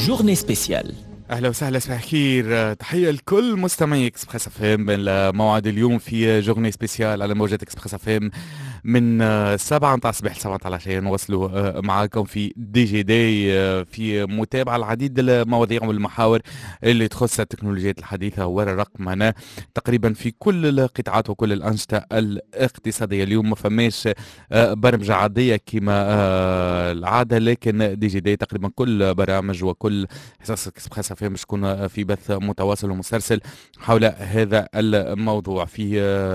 journée spéciale. اهلا وسهلا صباح الخير، تحيه لكل مستمعي اكسبريس اف ام. الموعد اليوم في جورني سبيسيال على موجة اكسبريس اف ام من 7 متاع الصباح ل 7 متاع العشيه. نوصلوا معاكم في دي جي دي في متابعه العديد المواضيع والمحاور اللي تخص التكنولوجيات الحديثه والرقمنه تقريبا في كل القطاعات وكل الانشطه الاقتصاديه. اليوم ما فماش برمجه عاديه كما العاده، لكن دي جي دي تقريبا كل برامج وكل حصص اكسبريس اف ام باش تكون في بث متواصل ومسلسل حول هذا الموضوع. في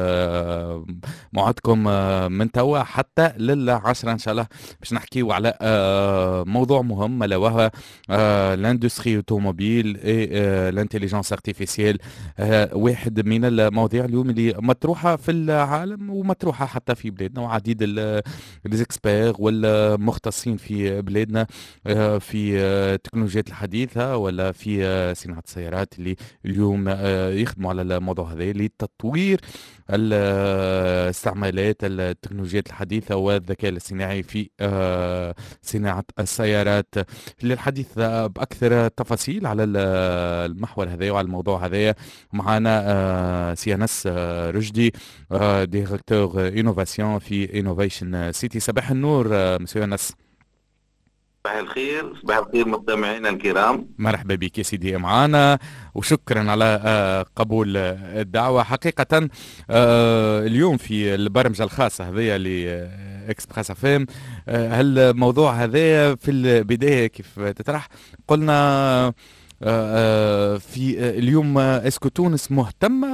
موعدكم من توا حتى للعشرة ان شاء الله باش نحكيو على موضوع مهم، الا وهو لاندستري اوتوموبيل الانتيليجنس ارتيفيسيال. واحد من المواضيع اليوم اللي مطروحه في العالم ومطروحه حتى في بلادنا، وعديد ليزيكسبير والمختصين في بلادنا في التكنولوجيات الحديثه ولا في صناعه السيارات اللي اليوم يخدموا على الموضوع هذا لتطوير استعمالات التكنولوجيات الحديثة والذكاء الاصطناعي في صناعة السيارات. للحديث بأكثر تفاصيل على المحور هذا وعلى الموضوع هذا معنا سي انس رشدي، ديريكتور انوفاسيون في انوفيشن سيتي. صباح النور مسيو انس. صباح الخير، صباح الخير مستمعينا الكرام. مرحبا بك يا سيدي معنا، وشكرا على قبول الدعوة. حقيقة اليوم في البرمجة الخاصة هذه لإكسبريس اف ام، الموضوع هذا في البداية كيف تطرح قلنا في اليوم اسكو تونس مهتمة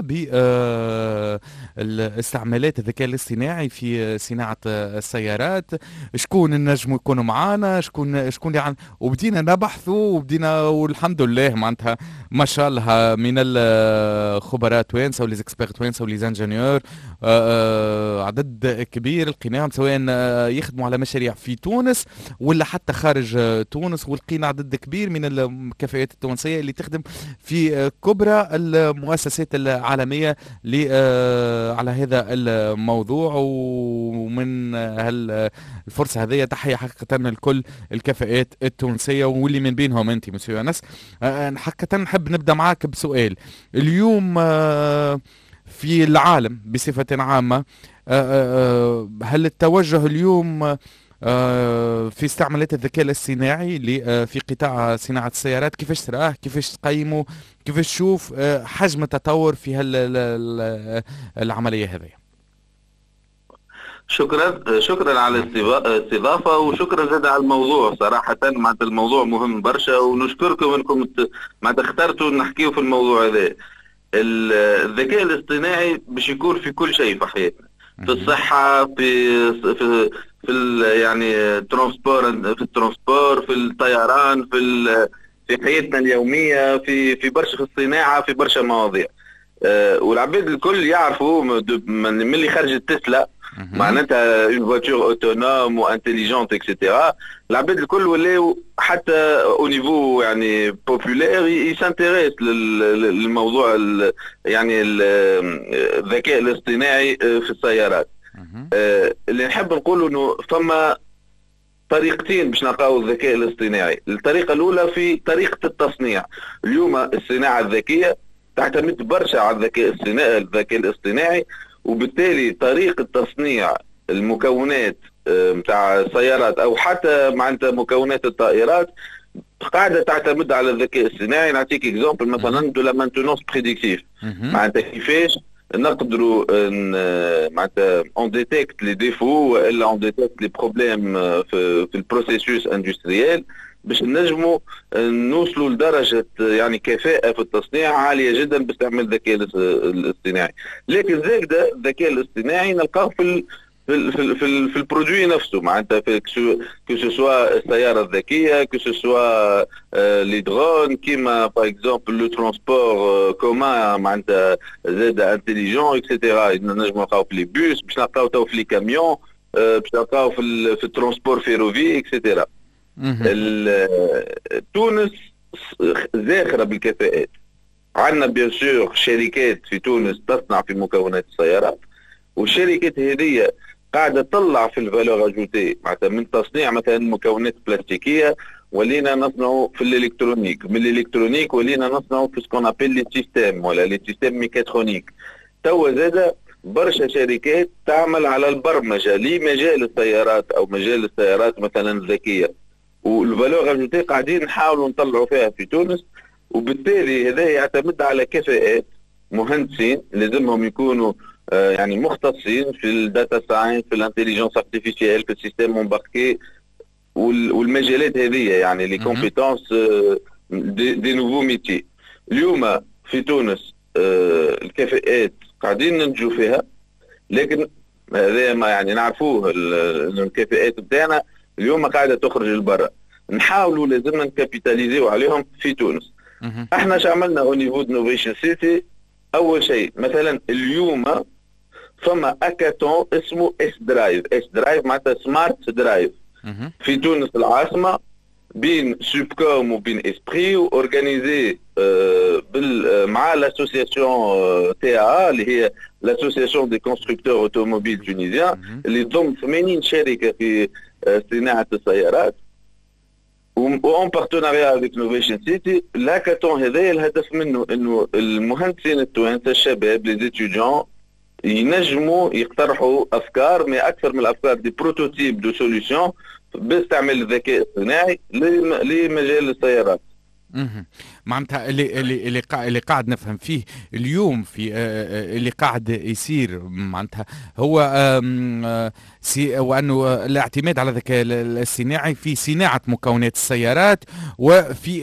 باستعمالات الذكاء الاصطناعي في صناعة السيارات؟ شكون النجم يكونوا معانا، شكون اللي وبدينا نبحثوا وبدينا والحمد لله معناتها ما شاء الله من الخبراء توانسه وليزيكسبير توانسه وليزانجينيور عدد كبير لقيناهم سواء يخدموا على مشاريع في تونس ولا حتى خارج تونس، ولقينا عدد كبير من الكفاءات التونسية اللي تخدم في كبرى المؤسسات العالمية على هذا الموضوع. ومن الفرصة هذه تحية حقيقة لكل الكفاءات التونسية واللي من بينهم أنت مسيو أنس. حقيقة نحب نبدأ معاك بسؤال. اليوم في العالم بصفة عامة هل التوجه اليوم في استعمالات الذكاء الاصطناعي في قطاع صناعة السيارات كيفاش تراه، كيفاش تقيمه، كيفاش تشوف حجم التطور في العملية هذه؟ شكرا على الاستضافة، وشكرا زاد على الموضوع. صراحة معناتها الموضوع مهم برشا، ونشكركم انكم معناتها اخترتوا نحكيوا في الموضوع هذا. الذكاء الاصطناعي باش يكون في كل شيء في حياتنا، في الصحة، في يعني في الترانسبور، في الطيران، في حياتنا اليومية، في برشا، في الصناعة، في برشا مواضيع. والعباد الكل يعرفوا من اللي خرجت تسلا معناتها اون فواتور اوتونوم وانتيليجونت اكسيتيرا. العباد الكل ولاو حتى او نيفو يعني بوبولير يسانتيريس للموضوع يعني الذكاء الاصطناعي في السيارات. اللي نحب نقوله انه فما طريقتين باش نلقاو الذكاء الاصطناعي. الطريقه الاولى في طريقه التصنيع. اليوم الصناعه الذكيه تعتمد برشا على الذكاء الاصطناعي، وبالتالي طريقه تصنيع المكونات نتاع السيارات او حتى معناتها مكونات الطائرات قاعده تعتمد على الذكاء الاصطناعي. نعطيك اكزومبل مثلا دو لا مانتونونس بريديكتيف، معناتها كيفاش نقدروا معناتها اون ديتيكت لي ديفو والا اون ديتيكت لي بروبليم في البروسيسوس اندستريال باش نجموا نوصلوا لدرجه يعني كفاءه في التصنيع عاليه جدا باستعمال الذكاء الاصطناعي. لكن زاكده الذكاء الاصطناعي نلقاه في البرودوي نفسه، معناتها كو سوا السياره الذكيه، كو سوا لي درون، كيما باغ اكزومبل لو ترونسبور كومان معناتها زاد انتيليجون اكسيتيرا. نجمو نلقاو في لي بوس، باش نلقاو تو في لي كاميون، باش نلقاو في الترونسبور فيروفي اكسيتيرا. تونس زاخره بالكفاءات. عندنا بيان سور شركات في تونس تصنع في مكونات السيارات، والشركات هذه قاعده تطلع في الفالور اجوتي معناتها من تصنيع مثلا مكونات بلاستيكيه، ولينا نصنعوا في الالكترونيك، من الالكترونيك ولينا نصنعوا في سكون ابيل لي سيستيم ولا لي سيستيم ميكاترونيك. توا زاد برشا شركات تعمل على البرمجه لمجال السيارات او مجال السيارات مثلا الذكيه، والفالور اجوتي قاعدين نحاولوا نطلعوا فيها في تونس. وبالتالي هذا يعتمد على كفاءات مهندسين لازمهم يكونوا يعني مختصين في الداتا ساينس، في الانتليجنس ارتيفيسيال، في السيستم امباركي والمجالات هذه، يعني لي كومبيتونس دي نوفو ميتي. اليوم في تونس الكفاءات قاعدين ننتجوا فيها، لكن هذا ما يعني نعرفوه انه الكفاءات بتاعنا اليوم قاعده تخرج لبرا. نحاولوا لازمنا نكابيتاليزيو عليهم في تونس. احنا شو عملنا او نيفو نوفيشن سيتي؟ اول شيء مثلا اليوم فما اكاتون اسمه اس درايف. اس درايف معناتها سمارت درايف في تونس العاصمه، بين سوبكوم وبين اسبري، واورجانيزي مع لاسوسياسيون تي ا اللي هي لاسوسياسيون دي كونستركتور اوتوموبيل تونيزيان، اللي تضم 80 شركه في صناعه السيارات. وان بارتناريا افيك نوفيشن سيتي. الهاكاثون هذايا الهدف منه انه المهندسين التوانسه الشباب لي ستوديون ينجموا يقترحوا افكار، ما اكثر من الافكار دي بروتوتيب دو سوليسيون باستعمال الذكاء الصناعي لمجال السيارات. معناتها اللي قاعد نفهم فيه اليوم في اللي قاعد يصير معناتها هو وانه الاعتماد على الذكاء الصناعي في صناعه مكونات السيارات وفي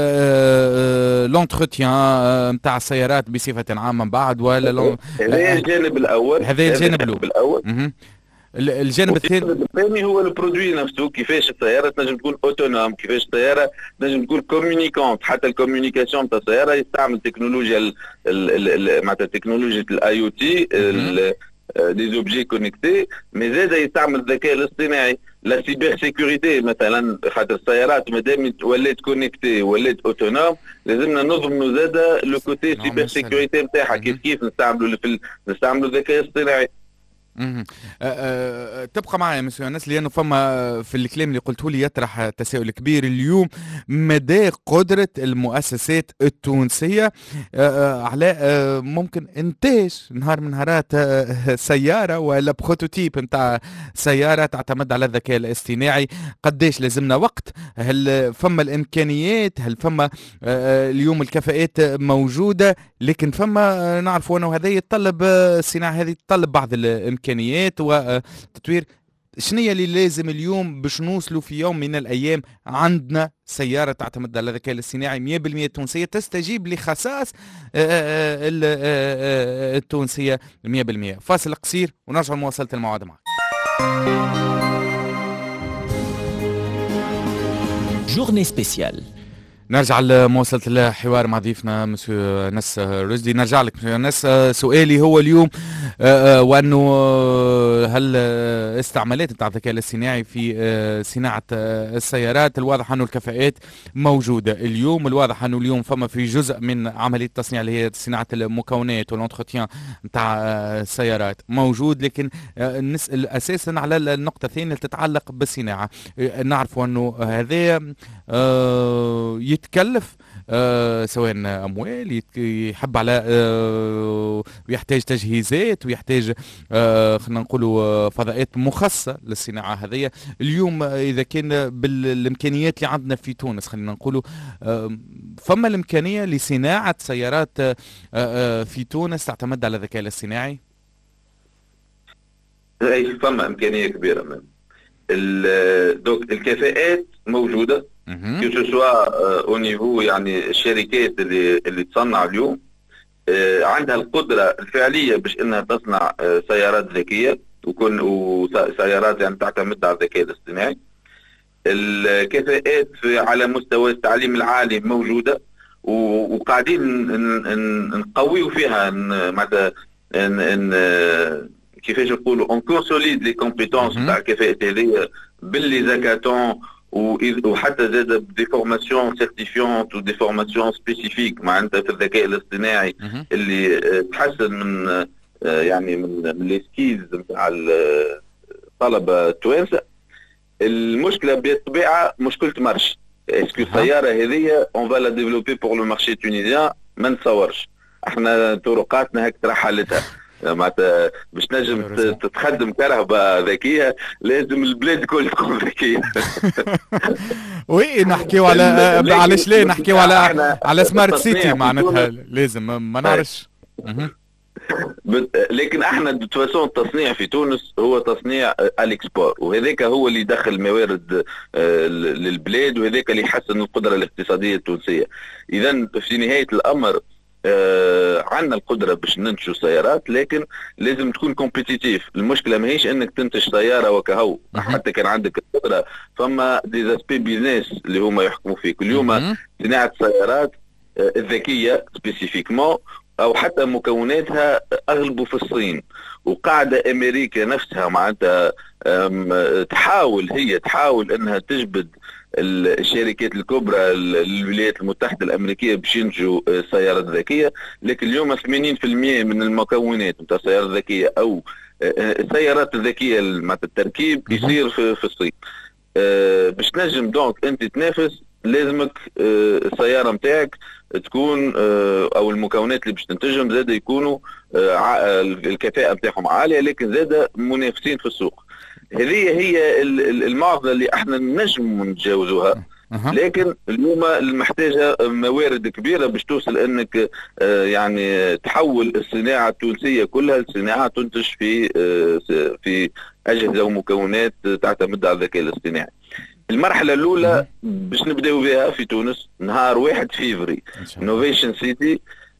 لونتروتيان نتاع السيارات بصفه عامه بعد، ولا هذا الجانب الاول. هذا الجانب الاول. الجانب الثاني هو البرودوي نفسه، كيفاش السياره تنجم تكون اوتونوم، كيفاش السياره تنجم تكون كوميونيكونت. حتى الكوميونيكاسيون تاع السياره يستعمل تكنولوجيا معناتها تكنولوجيا الاي او تي، لي زوبجي كونيكتي، مي زاد يستعمل الذكاء الاصطناعي. لا سيبر سيكوريتي مثلا، خاطر السيارات مادام ولات كونيكتي ولات اوتونوم لازمنا نضمنوا زاد لو كوتي سيبر سيكوريتي نتاعها. كيف نستعملوا الذكاء الاصطناعي. تبقى معايا مسيو الناس، لانه فما في الكلام اللي قلته لي يطرح تساؤل كبير اليوم مدى قدره المؤسسات التونسيه على ممكن انتاج نهار من نهارات سياره ولا بروتوتيب نتاع سياره تعتمد على الذكاء الاصطناعي. قديش لازمنا وقت؟ هل فما الامكانيات؟ هل فما اليوم الكفاءات موجوده؟ لكن فما نعرفوا انه هذا يتطلب الصناعه هذه تتطلب بعض الامكانيات وتطوير. شنية اللي لازم اليوم باش نوصلوا في يوم من الايام عندنا سياره تعتمد على الذكاء الاصطناعي 100% تونسيه تستجيب لخصائص التونسيه 100%؟ فاصل قصير ونرجع لمواصله الموعد معك. جورني سبيسيال. نرجع لمواصلة الحوار مع ضيفنا مسيو نس رشدي. نرجع لك مسيو نس، سؤالي هو اليوم وأنه هل استعمالات نتاع الذكاء الاصطناعي في صناعة السيارات؟ الواضح أنه الكفاءات موجودة اليوم، الواضح أنه اليوم فما في جزء من عملية التصنيع اللي هي صناعة المكونات والانتروتيان نتاع السيارات موجود، لكن نسأل أساسا على النقطة الثانية اللي تتعلق بالصناعة. نعرف أنه هذا يتكلف سواء اموال، يحب على ويحتاج تجهيزات ويحتاج خلينا نقولوا فضاءات مخصصه للصناعه هذه. اليوم اذا كان بالامكانيات اللي عندنا في تونس خلينا نقولوا فما الامكانيه لصناعه سيارات في تونس تعتمد على الذكاء الاصطناعي؟ اي فما امكانيه كبيره من دوك الكفاءات موجوده كو سوا او نيفو، يعني الشركات اللي تصنع اليوم عندها القدره الفعليه باش انها تصنع سيارات ذكيه وسيارات يعني تعتمد على الذكاء الاصطناعي. الكفاءات على مستوى التعليم العالي موجوده وقاعدين نقويوا فيها معناتها كيفاش نقولوا اون كونسوليد لي كومبيتونس تاع الكفاءات هذه باللي زاكاتون وحتى زاد دي فورماسيون سيرتيفيونت ودي فورماسيون سبيسيفيك معناتها في الذكاء الاصطناعي اللي تحسن من يعني من لي سكيلز نتاع الطلبه التوانسه. المشكله بالطبيعه مشكله مارش. اسكو السياره هذه اون فا لا ديفلوبي بور لو مارشي تونيزيان؟ ما نتصورش. احنا طرقاتنا هكا حالتها معناتها باش نجم تتخدم كهرباء ذكيه لازم البلاد الكل تكون ذكيه. وي نحكيو على علاش ليه نحكيو على سمارت سيتي معناتها لازم ما نعرفش. لكن احنا بتفاسون التصنيع في تونس هو تصنيع الاكسبور، وهذاك هو اللي يدخل موارد للبلاد، وهذاك اللي يحسن القدره الاقتصاديه التونسيه. اذا في نهايه الامر عندنا القدره باش ننتجوا سيارات، لكن لازم تكون كومبيتيتيف. المشكله ماهيش انك تنتج سياره وكهو، حتى كان عندك القدره فما ديزاسبي بيزنس اللي هما يحكموا فيك. اليوم صناعه السيارات الذكيه سبيسيفيكمون او حتى مكوناتها اغلبه في الصين، وقاعده امريكا نفسها معناتها تحاول انها تجبد الشركات الكبرى الولايات المتحده الامريكيه باش ينتجوا سيارات ذكيه. لكن اليوم 80% من المكونات نتاع السيارات الذكيه او السيارات الذكيه معناتها التركيب يصير في الصين. باش نجم دونك انت تنافس لازمك السياره نتاعك تكون او المكونات اللي باش تنتجهم زاد يكونوا الكفاءه نتاعهم عاليه، لكن زاد منافسين في السوق. هذه هي المعضله اللي احنا نجم نتجاوزوها، لكن اليوم محتاجه موارد كبيره باش توصل انك يعني تحول الصناعه التونسيه كلها لصناعه تنتج في اجهزه ومكونات تعتمد على الذكاء الاصطناعي. المرحله الاولى باش نبداو بها في تونس نهار 1 فيفري Innovation City.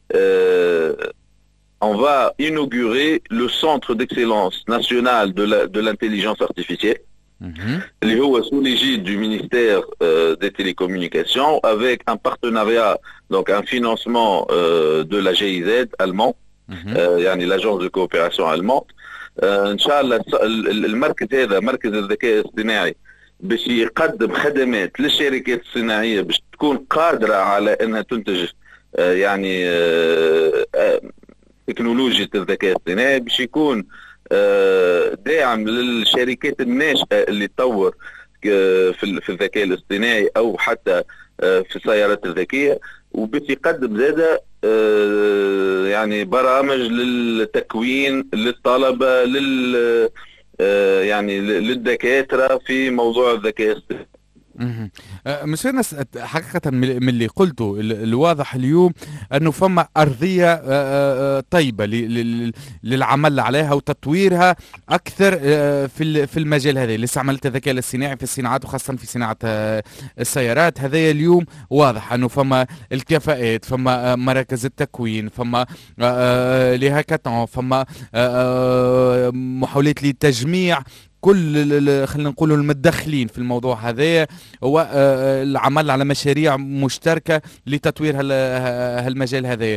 On va inaugurer le centre d'excellence national de l'intelligence artificielle, اللي هو sous l'égide du ministère des télécommunications avec un partenariat, donc un financement de la GIZ allemand, يعني l'agence de coopération allemande. ان شاء الله المركز هذا مركز الذكاء الاصطناعي باش يقدم خدمات للشركات الصناعيه باش تكون قادره على انها تنتج يعني تكنولوجيا الذكاء الاصطناعي، باش يكون داعم للشركات الناشئه اللي تطور في الذكاء الاصطناعي او حتى في السيارات الذكيه، وباش يقدم زاده يعني برامج للتكوين للطلبه يعني للدكاتره في موضوع الذكاء الاصطناعي. مش ناس حقيقة من اللي قلته الواضح اليوم أنه فما أرضية طيبة للعمل عليها وتطويرها أكثر في المجال هذا لاستعمال الذكاء الاصطناعي في الصناعات وخاصة في صناعة السيارات. هذا اليوم واضح أنه فما الكفاءات، فما مراكز التكوين، فما لهاكاتون، فما محاولات لتجميع كل خلينا نقولوا المتدخلين في الموضوع هذا، هو العمل على مشاريع مشتركه لتطوير هالمجال هذا.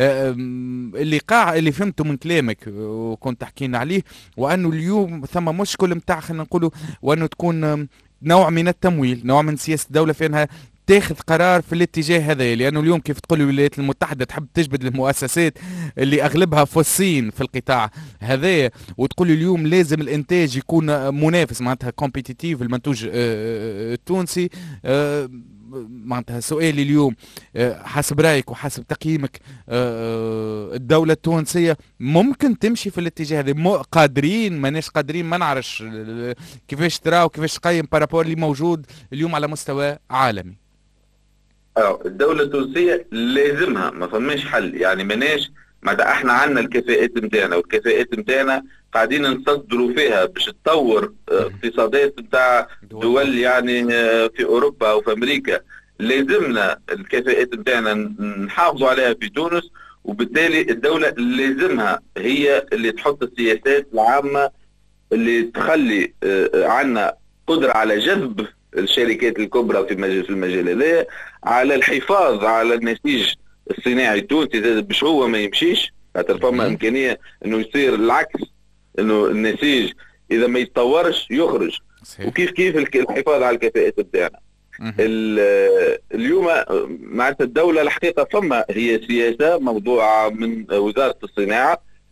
اللي فهمته من كلامك وكنت تحكينا عليه، وانه اليوم ثم مشكل نتاع خلينا نقولوا وانه تكون نوع من التمويل، نوع من سياسه الدوله في انها تاخذ قرار في الاتجاه هذا. لانه اليوم كيف تقول الولايات المتحده تحب تجبد المؤسسات اللي اغلبها في الصين في القطاع هذا، وتقول اليوم لازم الانتاج يكون منافس معناتها كومبيتيتيف المنتوج التونسي. معناتها سؤالي اليوم حسب رايك وحسب تقييمك الدولة التونسية ممكن تمشي في الاتجاه هذا؟ قادرين ماناش قادرين؟ ما نعرفش كيفاش ترى وكيفاش تقيم بارابور اللي موجود اليوم على مستوى عالمي. الدولة التونسية لازمها ما فماش حل، يعني ماناش معناتها احنا عندنا الكفاءات نتاعنا، والكفاءات نتاعنا قاعدين نصدروا فيها باش تطور اقتصادات نتاع دول يعني في اوروبا او في امريكا. لازمنا الكفاءات نتاعنا نحافظوا عليها في تونس، وبالتالي الدولة لازمها هي اللي تحط السياسات العامة اللي تخلي عندنا قدرة على جذب الشركات الكبرى في المجال هذا، على الحفاظ على النسيج الصناعي التونسي باش هو ما يمشيش. فما امكانيه انه يصير العكس، انه النسيج اذا ما يتطورش يخرج. وكيف الحفاظ على الكفاءات بتاعنا. اليوم معناتها الدوله الحقيقه فما هي سياسه موضوعه من وزاره الصناعه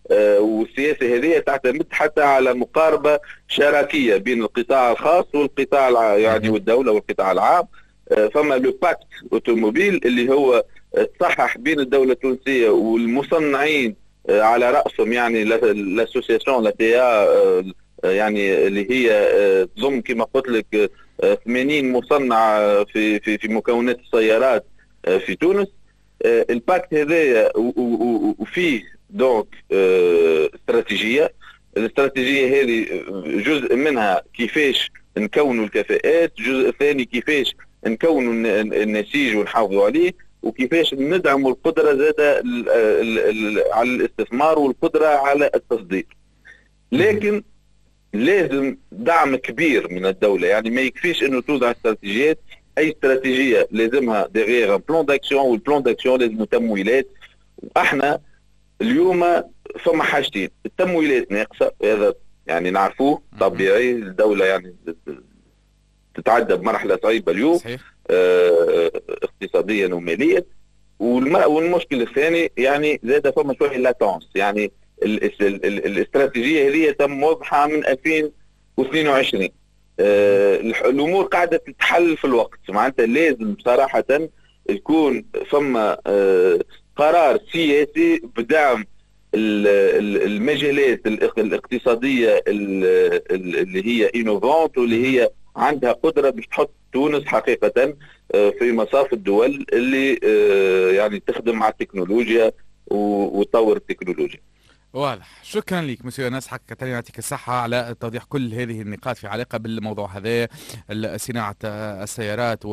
والسياسة هذه تعتمد حتى على مقاربة شراكية بين القطاع الخاص والقطاع يعني والدولة والقطاع العام. فما لو باكت اوتوموبيل اللي هو تصحح بين الدولة التونسية والمصنعين على رأسهم يعني لاسوسياسيون لاتيا يعني اللي هي تضم كما قلت لك 80 مصنع في مكونات السيارات في تونس. الباكت هذا وفيه دونك استراتيجية. الاستراتيجية هذه جزء منها كيفاش نكونوا الكفاءات، جزء ثاني كيفاش نكونوا النسيج ونحافظوا عليه، وكيفاش ندعموا القدرة زادة على الاستثمار والقدرة على التصدير. لكن لازم دعم كبير من الدولة، يعني ما يكفيش انه توضع استراتيجيات. اي استراتيجية لازمها ديغيغ بلان داكسيون، والبلان داكسيون لازم تمويلات. واحنا اليوم فما حاجتين، التمويلات ناقصة، هذا يعني نعرفوه طبيعي. الدولة يعني تتعدى بمرحلة صعيبة اليوم اقتصاديا وماليا. والمشكل الثاني يعني زاد فما شوية لاتونس، يعني الاستراتيجية هذه تم وضعها من 2022. الأمور قاعدة تتحل في الوقت، معناتها لازم صراحة يكون فما قرار سياسي بدعم المجالات الاقتصادية اللي هي انوفونت واللي هي عندها قدرة باش تحط تونس حقيقة في مصاف الدول اللي يعني تخدم مع التكنولوجيا وتطور التكنولوجيا. واضح. شكرا لك مسيو انس، حقا يعطيك الصحة على توضيح كل هذه النقاط في علاقة بالموضوع هذا، صناعة السيارات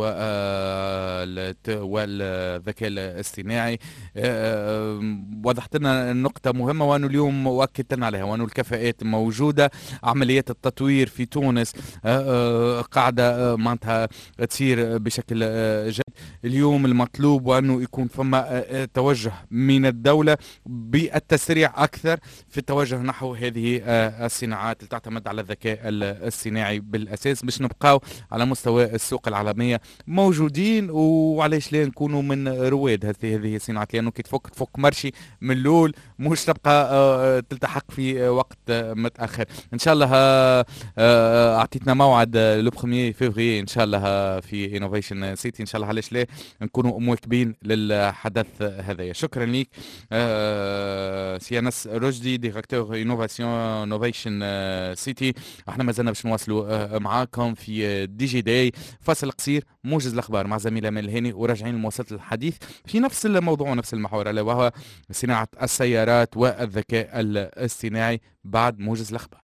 والذكاء الاصطناعي. وضحت لنا نقطة مهمة وأنه اليوم وأكدت لنا عليها، وأنه الكفاءات موجودة. عمليات التطوير في تونس قاعدة معناتها تصير بشكل جيد. اليوم المطلوب وأنه يكون فما توجه من الدولة بالتسريع أكثر في التوجه نحو هذه الصناعات اللي تعتمد على الذكاء الاصطناعي بالأساس، باش نبقاو على مستوى السوق العالمية موجودين. وعلاش لا نكونوا من رواد هذه الصناعات، لأنه كي تفك مرشي من الأول مش تبقى تلتحق في وقت متأخر. إن شاء الله أعطيتنا موعد لو 1 فيفري إن شاء الله في انوفيشن سيتي، إن شاء الله علاش لا نكونوا مواكبين للحدث هذايا. شكرا لك سي انس رشدي، ديريكتور انوفيشن سيتي. احنا ما زلنا باش نواصلوا معاكم في دي جي داي. فاصل قصير، موجز الاخبار مع زميل امال الهاني، وراجعين لمواصله الحديث في نفس الموضوع ونفس المحور، الا وهو صناعه السيارات والذكاء الاصطناعي بعد موجز الاخبار.